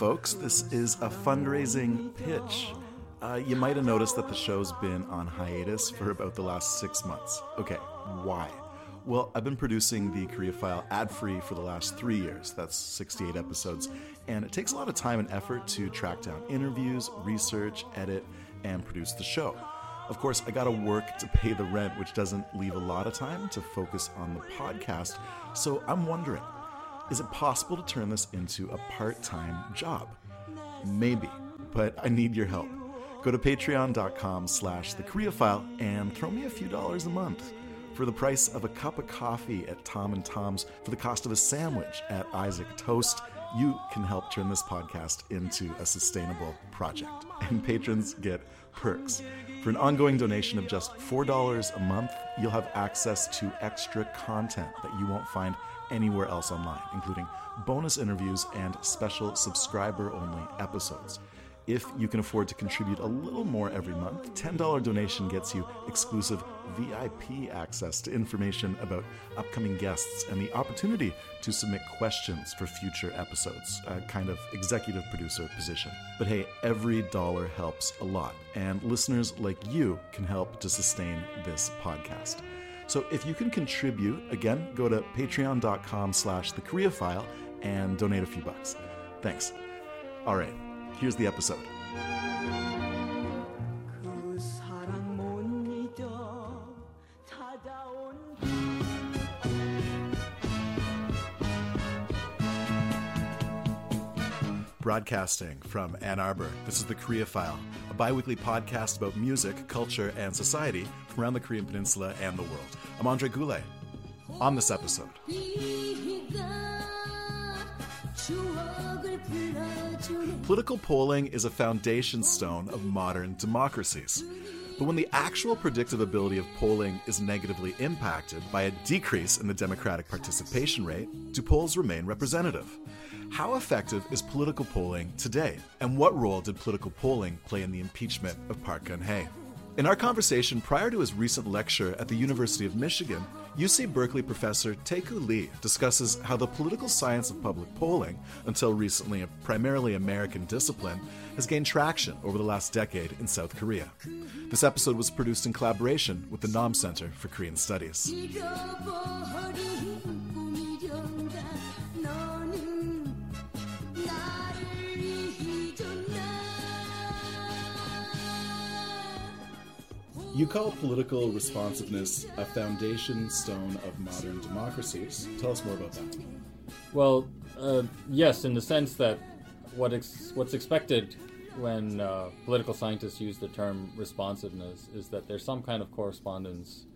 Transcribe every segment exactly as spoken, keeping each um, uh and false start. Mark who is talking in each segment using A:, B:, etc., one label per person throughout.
A: folks. This is a fundraising pitch. Uh, you might have noticed that the show's been on hiatus for about the last six months. Okay, why? Well, I've been producing the Korea File ad-free for the last three years. That's sixty-eight episodes. And it takes a lot of time and effort to track down interviews, research, edit, and produce the show. Of course, I gotta work to pay the rent, which doesn't leave a lot of time to focus on the podcast. So I'm wondering, is it possible to turn this into a part-time job? Maybe, but I need your help. Go to patreon.com slash the Korea File and throw me a few dollars a month. For the price of a cup of coffee at Tom and Tom's, for the cost of a sandwich at Isaac Toast, you can help turn this podcast into a sustainable project. And patrons get perks. For an ongoing donation of just four dollars a month, you'll have access to extra content that you won't find anywhere else online, including bonus interviews and special subscriber-only episodes. If you can afford to contribute a little more every month, ten dollars donation gets you exclusive V I P access to information about upcoming guests and the opportunity to submit questions for future episodes, a kind of executive producer position. But hey, every dollar helps a lot, and listeners like you can help to sustain this podcast. So if you can contribute, again, go to patreon.com slash the Korea File and donate a few bucks. Thanks. All right. Here's the episode. Broadcasting from Ann Arbor, this is the Korea File, a bi-weekly podcast about music, culture, and society from around the Korean Peninsula and the world. I'm Andre Goulet. On this episode, political polling is a foundation stone of modern democracies. But when the actual predictive ability of polling is negatively impacted by a decrease in the democratic participation rate, do polls remain representative? How effective is political polling today? And what role did political polling play in the impeachment of Park Geun-hye? In our conversation prior to his recent lecture at the University of Michigan, U C Berkeley professor Tae-Koo Lee discusses how the political science of public polling, until recently a primarily American discipline, has gained traction over the last decade in South Korea. This episode was produced in collaboration with the Nam Center for Korean Studies. You call political responsiveness a foundation stone of modern democracies. Tell us more about that.
B: Well, uh, yes, in the sense that what ex- what's expected when uh, political scientists use the term responsiveness is that there's some kind of correspondence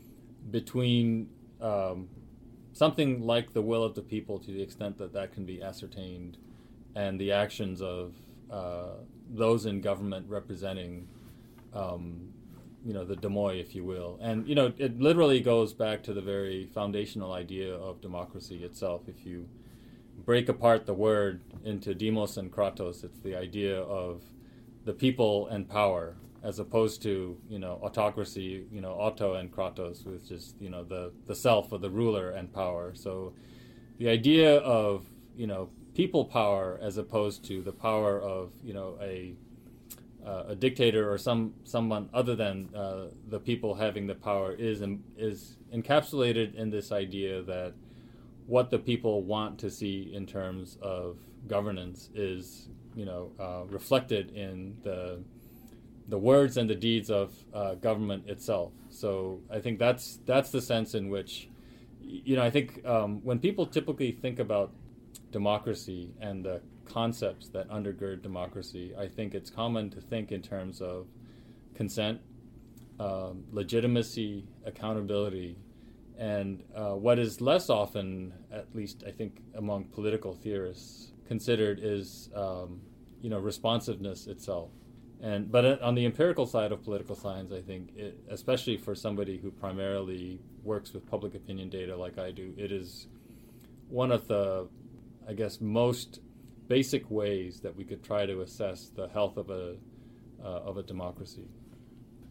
B: between um, something like the will of the people, to the extent that that can be ascertained, and the actions of uh, those in government representing um, you know, the Demoy, if you will. And, you know, it literally goes back to the very foundational idea of democracy itself. If you break apart the word into demos and kratos, it's the idea of the people and power, as opposed to, you know, autocracy, you know, auto and kratos, which is, you know, the, the self or the ruler and power. So the idea of, you know, people power as opposed to the power of, you know, a Uh, a dictator or some someone other than uh, the people having the power is um, is encapsulated in this idea that what the people want to see in terms of governance is, you know, uh, reflected in the the words and the deeds of uh, government itself. So I think that's that's the sense in which, you know, I think um, when people typically think about democracy and the concepts that undergird democracy, I think it's common to think in terms of consent, um, legitimacy, accountability, and uh, what is less often, at least I think among political theorists, considered is um, you know, responsiveness itself. And but on the empirical side of political science, I think, it, especially for somebody who primarily works with public opinion data like I do, it is one of the, I guess, most basic ways that we could try to assess the health of a uh, of a democracy.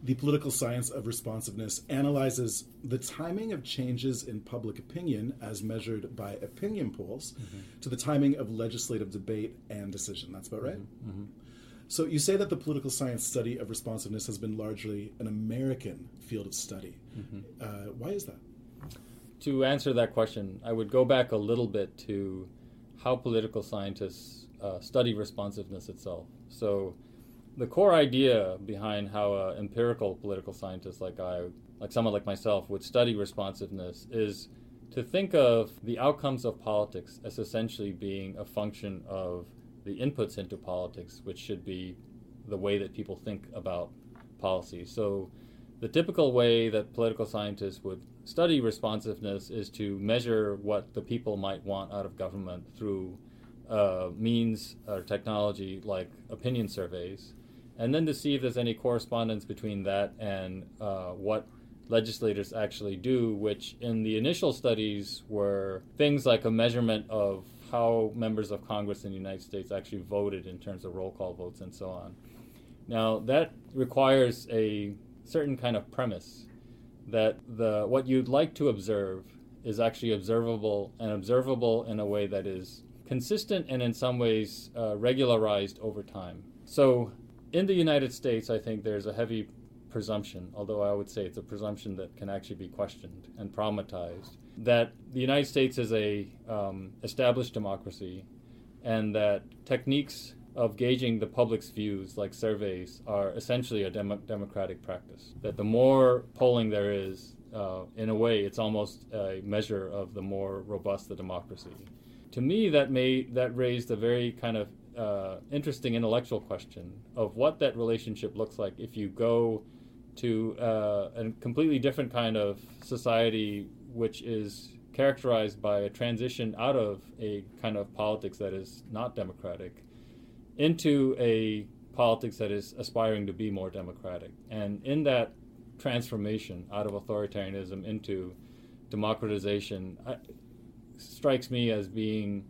A: The political science of responsiveness analyzes the timing of changes in public opinion as measured by opinion polls mm-hmm. to the timing of legislative debate and decision. That's about right?
B: Mm-hmm. Mm-hmm.
A: So you say that the political science study of responsiveness has been largely an American field of study. Mm-hmm. Uh, why is that?
B: To answer that question, I would go back a little bit to how political scientists uh, study responsiveness itself. So the core idea behind how an empirical political scientist like I, like someone like myself, would study responsiveness is to think of the outcomes of politics as essentially being a function of the inputs into politics, which should be the way that people think about policy. So the typical way that political scientists would study responsiveness is to measure what the people might want out of government through uh, means or technology like opinion surveys, and then to see if there's any correspondence between that and uh, what legislators actually do, which in the initial studies were things like a measurement of how members of Congress in the United States actually voted in terms of roll call votes and so on. Now, that requires a certain kind of premise that the what you'd like to observe is actually observable, and observable in a way that is consistent and in some ways uh, regularized over time. So in the United States, I think there's a heavy presumption, although I would say it's a presumption that can actually be questioned and problematized, that the United States is a um, established democracy, and that techniques of gauging the public's views, like surveys, are essentially a dem- democratic practice. That the more polling there is, uh, in a way, it's almost a measure of the more robust the democracy. To me, that made that raised a very kind of uh, interesting intellectual question of what that relationship looks like if you go to uh, a completely different kind of society, which is characterized by a transition out of a kind of politics that is not democratic into a politics that is aspiring to be more democratic. And in that transformation out of authoritarianism into democratization, I, strikes me as being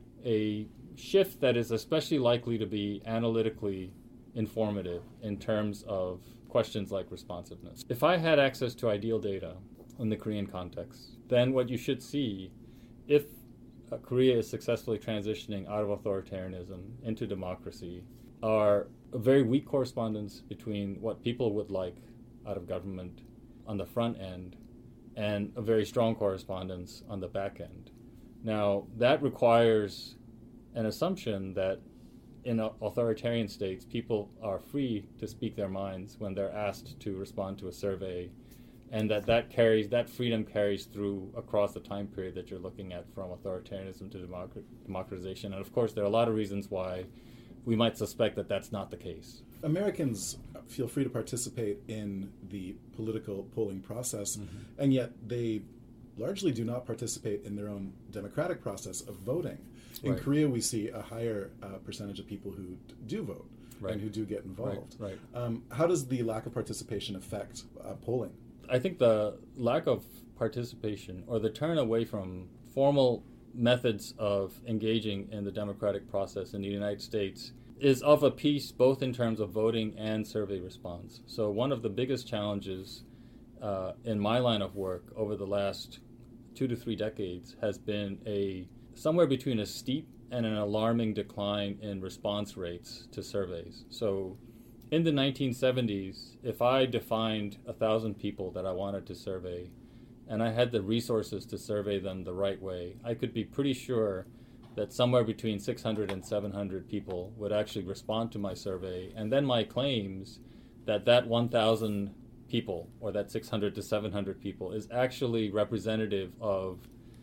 B: a shift that is especially likely to be analytically informative in terms of questions like responsiveness. If I had access to ideal data in the Korean context, then what you should see, if uh, Korea is successfully transitioning out of authoritarianism into democracy, are a very weak correspondence between what people would like out of government on the front end and a very strong correspondence on the back end. Now, that requires an assumption that in authoritarian states, people are free to speak their minds when they're asked to respond to a survey, and that that carries that freedom carries through across the time period that you're looking at, from authoritarianism to democ- democratization. And of course, there are a lot of reasons why we might suspect that that's not the case.
A: Americans feel free to participate in the political polling process, mm-hmm. and yet they largely do not participate in their own democratic process of voting. In right. Korea, we see a higher uh, percentage of people who d- do vote right. and who do get involved.
B: Right. Right.
A: Um, how does the lack of participation affect uh, polling?
B: I think the lack of participation, or the turn away from formal methods of engaging in the democratic process in the United States, is of a piece both in terms of voting and survey response. So one of the biggest challenges uh, in my line of work over the last two to three decades has been a somewhere between a steep and an alarming decline in response rates to surveys. So in the nineteen seventies, if I defined a thousand people that I wanted to survey, and I had the resources to survey them the right way, I could be pretty sure that somewhere between six hundred and seven hundred people would actually respond to my survey, and then my claims that that one thousand people, or that six hundred to seven hundred people, is actually representative of,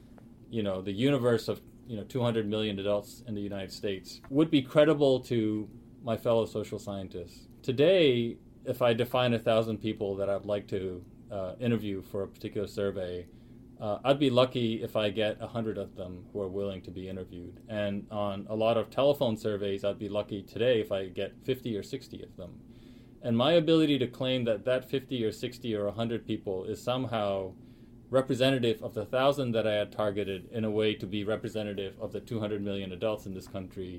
B: you know, the universe of, you know, two hundred million adults in the United States, would be credible to my fellow social scientists. Today, if I define a thousand people that I'd like to uh, interview for a particular survey, uh, I'd be lucky if I get a hundred of them who are willing to be interviewed. And on a lot of telephone surveys, I'd be lucky today if I get fifty or sixty of them. And my ability to claim that that fifty or sixty or one hundred people is somehow representative of the thousand that I had targeted in a way to be representative of the two hundred million adults in this country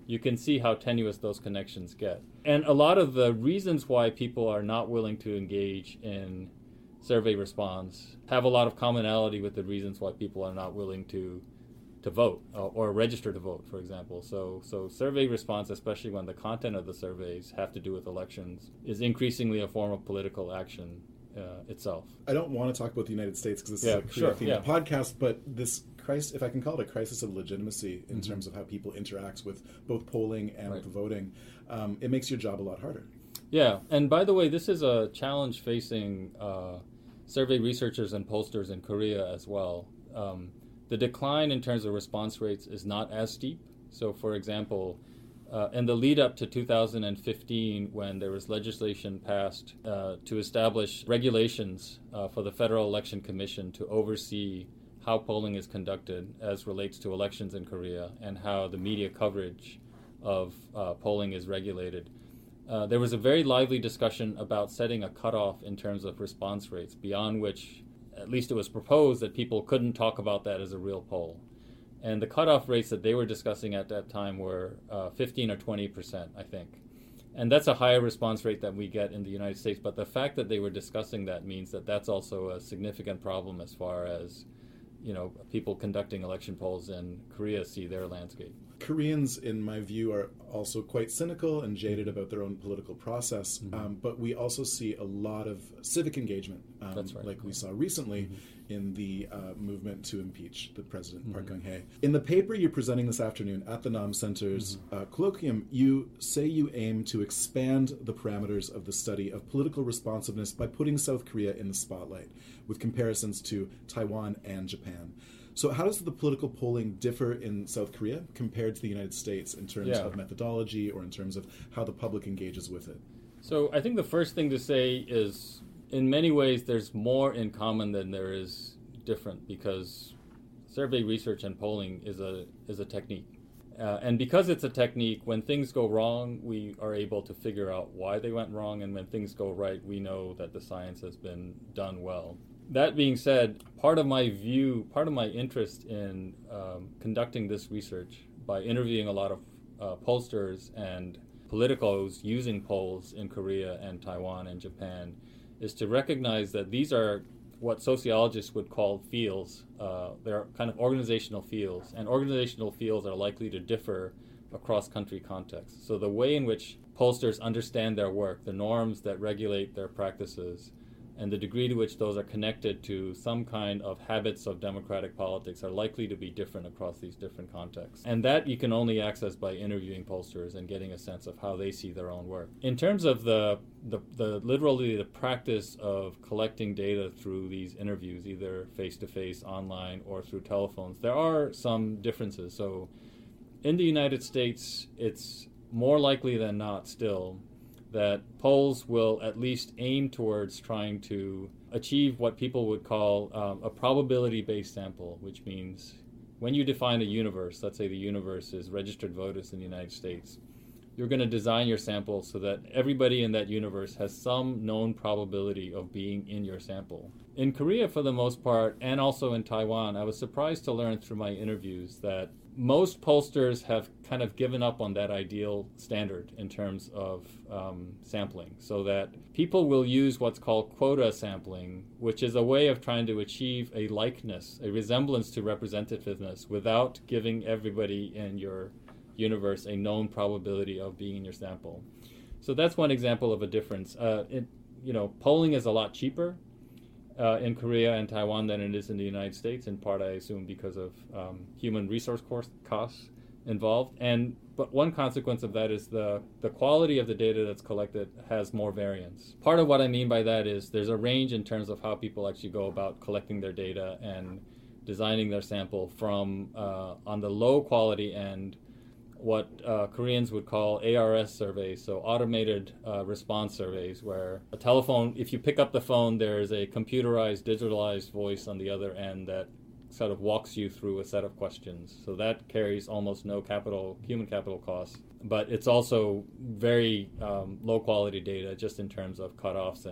B: you can see how tenuous those connections get. And a lot of the reasons why people are not willing to engage in survey response have a lot of commonality with the reasons why people are not willing to to vote uh, or register to vote, for example. So so survey response, especially when the content of the surveys have to do with elections, is increasingly a form of political action uh, itself.
A: I don't want to talk about the United States because this
B: yeah,
A: is a
B: sure,
A: themed
B: yeah.
A: podcast, but this crisis, if I can call it a crisis of legitimacy in mm-hmm. terms of how people interact with both polling and
B: right.
A: with voting, um, it makes your job a lot harder.
B: Yeah, and by the way, this is a challenge facing uh, survey researchers and pollsters in Korea as well. Um, The decline in terms of response rates is not as steep. So, for example, uh, in the lead up to two thousand fifteen, when there was legislation passed uh, to establish regulations uh, for the Federal Election Commission to oversee how polling is conducted as relates to elections in Korea and how the media coverage of uh, polling is regulated, uh, there was a very lively discussion about setting a cutoff in terms of response rates, beyond which at least it was proposed that people couldn't talk about that as a real poll. And the cutoff rates that they were discussing at that time were uh, fifteen or twenty percent, I think. And that's a higher response rate than we get in the United States. But the fact that they were discussing that means that that's also a significant problem as far as, you know, people conducting election polls in Korea see their landscape.
A: Koreans, in my view, are also quite cynical and jaded about their own political process, mm-hmm. um, but we also see a lot of civic engagement, um,
B: That's right.
A: like we saw recently mm-hmm. in the uh, movement to impeach the president, mm-hmm. Park Geun-hye. In the paper you're presenting this afternoon at the Nam Center's mm-hmm. uh, colloquium, you say you aim to expand the parameters of the study of political responsiveness by putting South Korea in the spotlight, with comparisons to Taiwan and Japan. So how does the political polling differ in South Korea compared to the United States in terms
B: yeah.
A: of methodology or in terms of how the public engages with it?
B: So I think the first thing to say is, in many ways, there's more in common than there is different, because survey research and polling is a is a technique. Uh, and because it's a technique, when things go wrong, we are able to figure out why they went wrong, and when things go right, we know that the science has been done well. That being said, part of my view, part of my interest in um, conducting this research by interviewing a lot of uh, pollsters and politicos using polls in Korea and Taiwan and Japan is to recognize that these are what sociologists would call fields. Uh, they're kind of organizational fields, and organizational fields are likely to differ across country contexts. So the way in which pollsters understand their work, the norms that regulate their practices, and the degree to which those are connected to some kind of habits of democratic politics are likely to be different across these different contexts. And that you can only access by interviewing pollsters and getting a sense of how they see their own work. In terms of the, the, the literally the practice of collecting data through these interviews, either face-to-face, online, or through telephones, there are some differences. So in the United States, it's more likely than not still that polls will at least aim towards trying to achieve what people would call um, a probability-based sample, which means when you define a universe, let's say the universe is registered voters in the United States, you're going to design your sample so that everybody in that universe has some known probability of being in your sample. In Korea, for the most part, and also in Taiwan, I was surprised to learn through my interviews that most pollsters have kind of given up on that ideal standard in terms of um, sampling, so that people will use what's called quota sampling, which is a way of trying to achieve a likeness, a resemblance to representativeness without giving everybody in your universe a known probability of being in your sample. So that's one example of a difference. Uh, it, you know, polling is a lot cheaper Uh, in Korea and Taiwan than it is in the United States, in part, I assume, because of um, human resource costs involved. And but one consequence of that is the, the quality of the data that's collected has more variance. Part of what I mean by that is there's a range in terms of how people actually go about collecting their data and designing their sample from, uh, on the low quality end, what uh, Koreans would call A R S surveys, so automated uh, response surveys, where a telephone, if you pick up the phone, there's a computerized, digitalized voice on the other end that sort of walks you through a set of questions. So that carries almost no capital, human capital costs, but it's also very um, low quality data just in terms of cutoffs and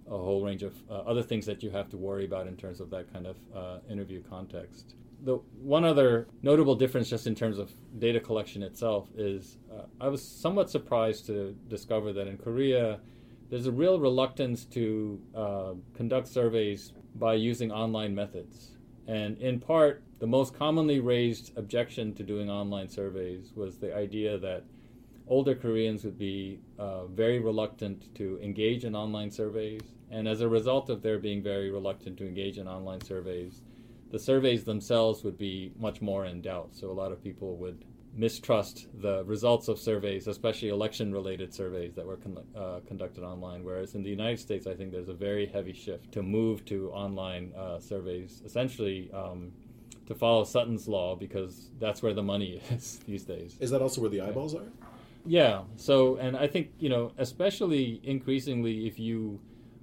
B: a whole range of uh, other things that you have to worry about in terms of that kind of uh, interview context. The one other notable difference just in terms of data collection itself is uh, I was somewhat surprised to discover that in Korea there's a real reluctance to uh, conduct surveys by using online methods. And in part, the most commonly raised objection to doing online surveys was the idea that older Koreans would be uh, very reluctant to engage in online surveys. And as a result of their being very reluctant to engage in online surveys, the surveys themselves would be much more in doubt. So a lot of people would mistrust the results of surveys, especially election-related surveys that were con- uh, conducted online. Whereas in the United States, I think there's a very heavy shift to move to online uh, surveys, essentially um, to follow Sutton's law, because that's where the money is these days.
A: Is that also where the eyeballs are?
B: Yeah. So, and I think, you know, especially increasingly, if you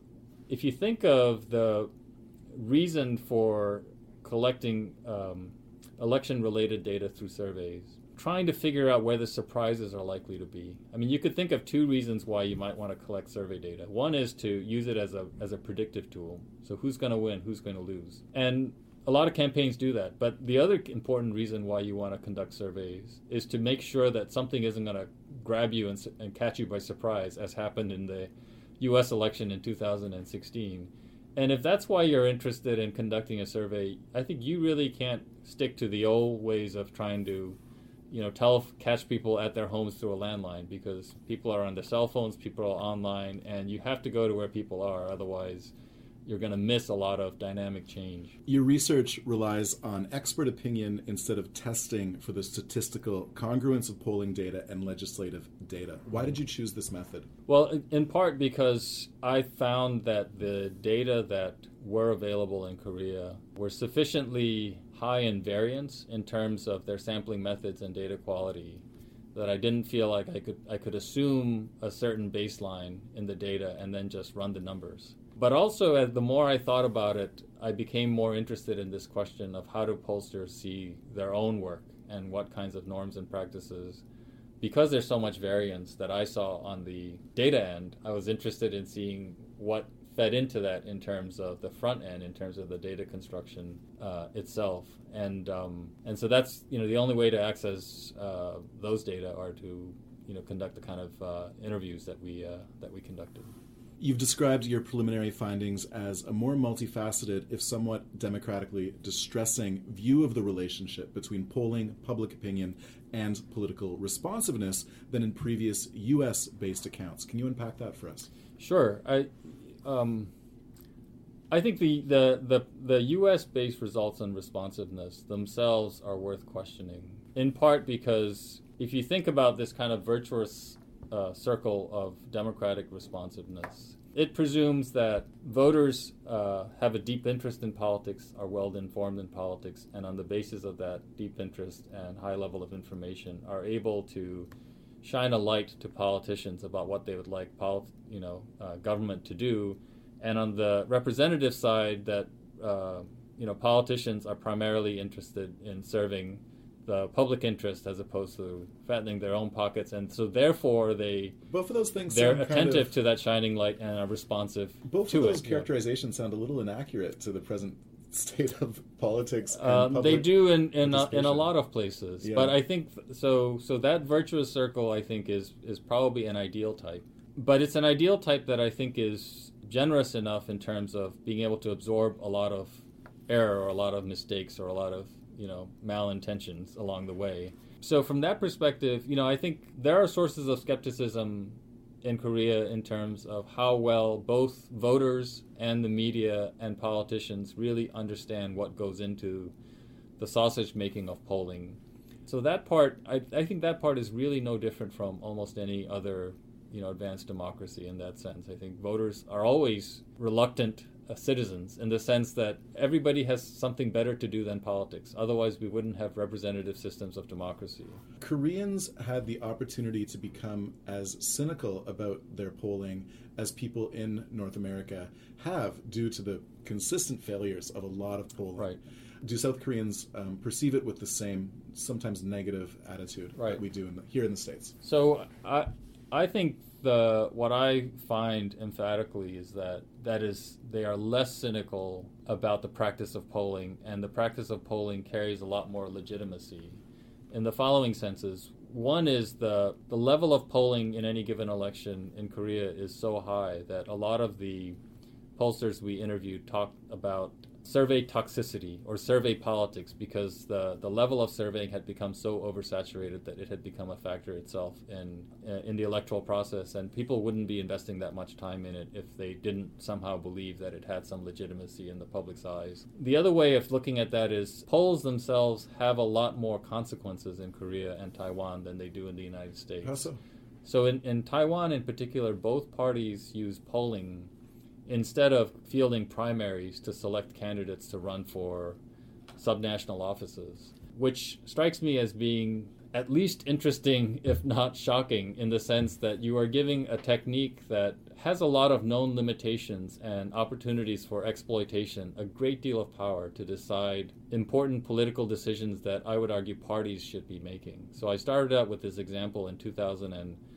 B: if you think of the reason for collecting um, election-related data through surveys, trying to figure out where the surprises are likely to be. I mean, you could think of two reasons why you might want to collect survey data. One is to use it as a as a predictive tool. So who's going to win, who's going to lose. And a lot of campaigns do that. But the other important reason why you want to conduct surveys is to make sure that something isn't going to grab you and, and catch you by surprise, as happened in the U S election in two thousand sixteen. And if that's why you're interested in conducting a survey, I think you really can't stick to the old ways of trying to, you know, tell catch people at their homes through a landline, because people are on their cell phones, people are online, and you have to go to where people are. Otherwise, you're going to miss a lot of dynamic change.
A: Your research relies on expert opinion instead of testing for the statistical congruence of polling data and legislative data. Why did you choose this method?
B: Well, in part because I found that the data that were available in Korea were sufficiently high in variance in terms of their sampling methods and data quality that I didn't feel like I could I could assume a certain baseline in the data and then just run the numbers. But also, as the more I thought about it, I became more interested in this question of how do pollsters see their own work and what kinds of norms and practices. Because there's so much variance that I saw on the data end, I was interested in seeing what fed into that in terms of the front end, in terms of the data construction uh, itself. And um, and so that's, you know, the only way to access uh, those data are to, you know, conduct the kind of uh, interviews that we uh, that we conducted.
A: You've described your preliminary findings as a more multifaceted, if somewhat democratically distressing, view of the relationship between polling, public opinion, and political responsiveness than in previous U S-based accounts. Can you unpack that for us?
B: Sure. I um, I think the, the, the, the U S-based results on responsiveness themselves are worth questioning, in part because if you think about this kind of virtuous Uh, circle of democratic responsiveness, it presumes that voters uh, have a deep interest in politics, are well informed in politics, and on the basis of that deep interest and high level of information are able to shine a light to politicians about what they would like polit- you know, uh, government to do. And on the representative side, that uh, you know, politicians are primarily interested in serving the public interest as opposed to fattening their own pockets, and so therefore they
A: both of those things
B: they're
A: sound
B: attentive
A: kind of,
B: to that shining light and are responsive
A: both
B: to
A: of those
B: it.
A: characterizations yeah. sound a little inaccurate to the present state of politics. And
B: um,
A: public
B: they do in in a, in a lot of places,
A: yeah.
B: but I think so. So that virtuous circle, I think, is is probably an ideal type, but it's an ideal type that I think is generous enough in terms of being able to absorb a lot of error or a lot of mistakes or a lot of, you know, malintentions along the way. So from that perspective, you know, I think there are sources of skepticism in Korea in terms of how well both voters and the media and politicians really understand what goes into the sausage making of polling. So that part, I, I think that part is really no different from almost any other, you know, advanced democracy in that sense. I think voters are always reluctant Uh, citizens in the sense that everybody has something better to do than politics. Otherwise, we wouldn't have representative systems of democracy.
A: Koreans had the opportunity to become as cynical about their polling as people in North America have due to the consistent failures of a lot of polling.
B: Right.
A: Do South Koreans um, perceive it with the same, sometimes negative attitude
B: right.
A: that we do in the, here in the States?
B: So I, I think the what I find emphatically is that that is they are less cynical about the practice of polling, and the practice of polling carries a lot more legitimacy in the following senses. One is the the level of polling in any given election in Korea is so high that a lot of the pollsters we interviewed talked about survey toxicity or survey politics, because the, the level of surveying had become so oversaturated that it had become a factor itself in uh, in the electoral process, and people wouldn't be investing that much time in it if they didn't somehow believe that it had some legitimacy in the public's eyes. The other way of looking at that is polls themselves have a lot more consequences in Korea and Taiwan than they do in the United States.
A: How so?
B: So in, in Taiwan in particular, both parties use polling instead of fielding primaries to select candidates to run for subnational offices, which strikes me as being at least interesting, if not shocking, in the sense that you are giving a technique that has a lot of known limitations and opportunities for exploitation, a great deal of power to decide important political decisions that I would argue parties should be making. So I started out with this example in two thousand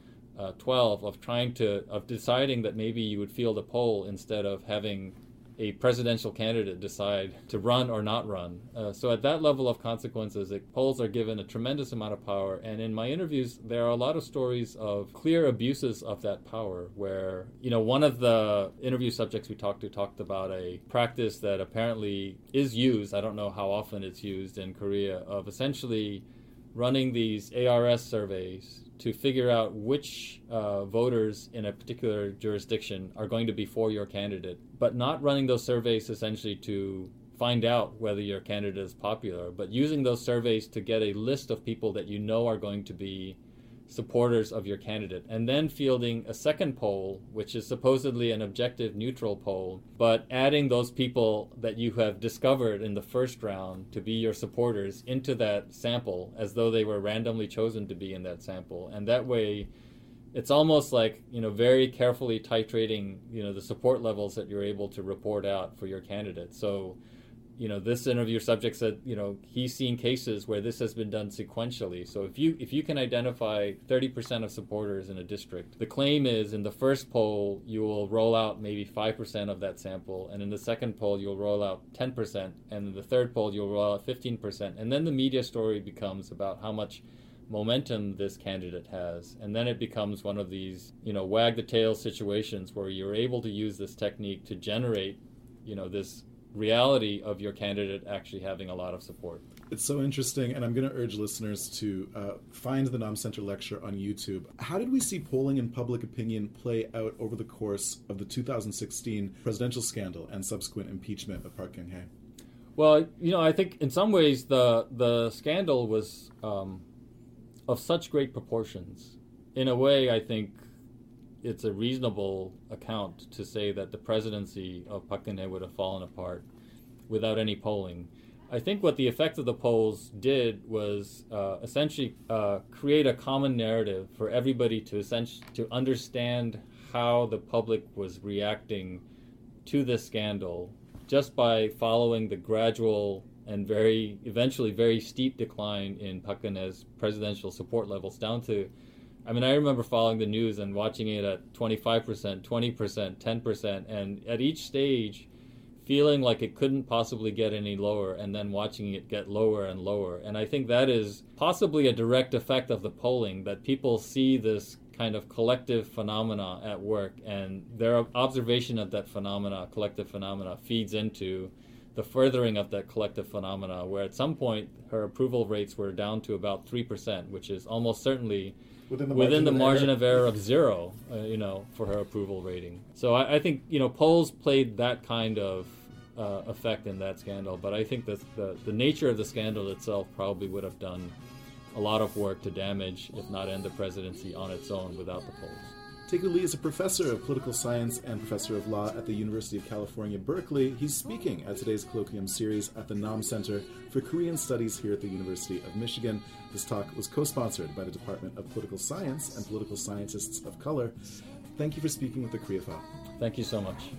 B: twelve of trying to of deciding that maybe you would field a poll instead of having a presidential candidate decide to run or not run. Uh, so at that level of consequences, it, polls are given a tremendous amount of power. And in my interviews, there are a lot of stories of clear abuses of that power where, you know, one of the interview subjects we talked to talked about a practice that apparently is used, I don't know how often it's used in Korea, of essentially running these A R S surveys to figure out which uh, voters in a particular jurisdiction are going to be for your candidate, but not running those surveys essentially to find out whether your candidate is popular, but using those surveys to get a list of people that you know are going to be supporters of your candidate, and then fielding a second poll, which is supposedly an objective, neutral poll, but adding those people that you have discovered in the first round to be your supporters into that sample as though they were randomly chosen to be in that sample. And that way, it's almost like, you know, very carefully titrating, you know, the support levels that you're able to report out for your candidate. So, you know, this interview subject said, you know, he's seen cases where this has been done sequentially. So if you if you can identify thirty percent of supporters in a district, the claim is in the first poll, you will roll out maybe five percent of that sample. And in the second poll, you'll roll out ten percent. And in the third poll, you'll roll out fifteen percent. And then the media story becomes about how much momentum this candidate has. And then it becomes one of these, you know, wag the tail situations where you're able to use this technique to generate, you know, this reality of your candidate actually having a lot of support.
A: It's so interesting, and I'm going to urge listeners to uh, find the Nam Center lecture on YouTube. How did we see polling and public opinion play out over the course of the two thousand sixteen presidential scandal and subsequent impeachment of Park Geun-hye?
B: Well, you know, I think in some ways the the scandal was um, of such great proportions. In a way, I think it's a reasonable account to say that the presidency of Park Geun-hye would have fallen apart without any polling. I think what the effect of the polls did was uh, essentially uh, create a common narrative for everybody to essentially to understand how the public was reacting to this scandal just by following the gradual and very eventually very steep decline in Park Geun-hye's presidential support levels down to, I mean, I remember following the news and watching it at twenty-five percent, twenty percent, ten percent, and at each stage feeling like it couldn't possibly get any lower, and then watching it get lower and lower. And I think that is possibly a direct effect of the polling, that people see this kind of collective phenomena at work, and their observation of that phenomena, collective phenomena, feeds into the furthering of that collective phenomena, where at some point her approval rates were down to about three percent, which is almost certainly within the margin, within the margin of, error. of error of zero, uh, you know, for her approval rating. So I, I think, you know, polls played that kind of uh, effect in that scandal, but I think that the, the nature of the scandal itself probably would have done a lot of work to damage, if not end the presidency on its own without the polls.
A: Taeku Lee is a professor of political science and professor of law at the University of California, Berkeley. He's speaking at today's colloquium series at the Nam Center for Korean Studies here at the University of Michigan. This talk was co-sponsored by the Department of Political Science and Political Scientists of Color. Thank you for speaking with the Korea File.
B: Thank you so much.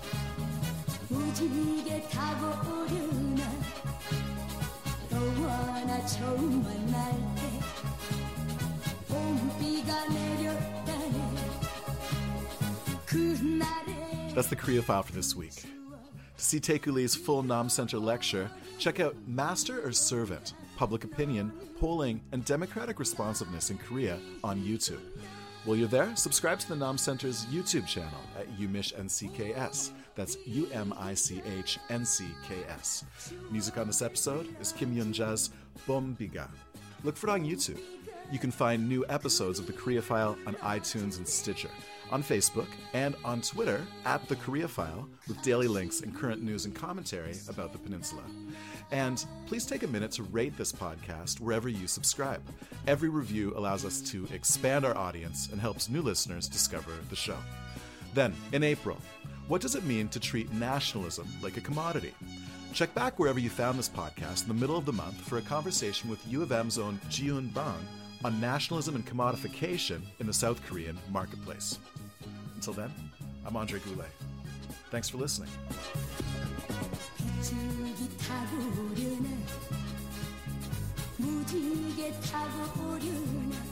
C: 무지개 타고 오르나 처음 만날 때 봄비가 내렸다네 그날에
A: That's the Koreaphile for this week. To see Taeku Lee's full Nam Center lecture, check out Master or Servant, Public Opinion, Polling, and Democratic Responsiveness in Korea on YouTube. While you're there, subscribe to the Nam Center's YouTube channel at U M I C H N C K S. That's U M I C H N C K S. Music on this episode is Kim Yoon-ja's Bombiga. Look for it on YouTube. You can find new episodes of The Koreaphile on iTunes and Stitcher, on Facebook, and on Twitter at The Koreaphile, with daily links and current news and commentary about the peninsula. And please take a minute to rate this podcast wherever you subscribe. Every review allows us to expand our audience and helps new listeners discover the show. Then, in April, what does it mean to treat nationalism like a commodity? Check back wherever you found this podcast in the middle of the month for a conversation with U of M's own Ji-yoon Bang on nationalism and commodification in the South Korean marketplace. Until then, I'm Andre Goulet. Thanks for listening.
C: 비둘기 타고 오려나 무지개 타고 오려나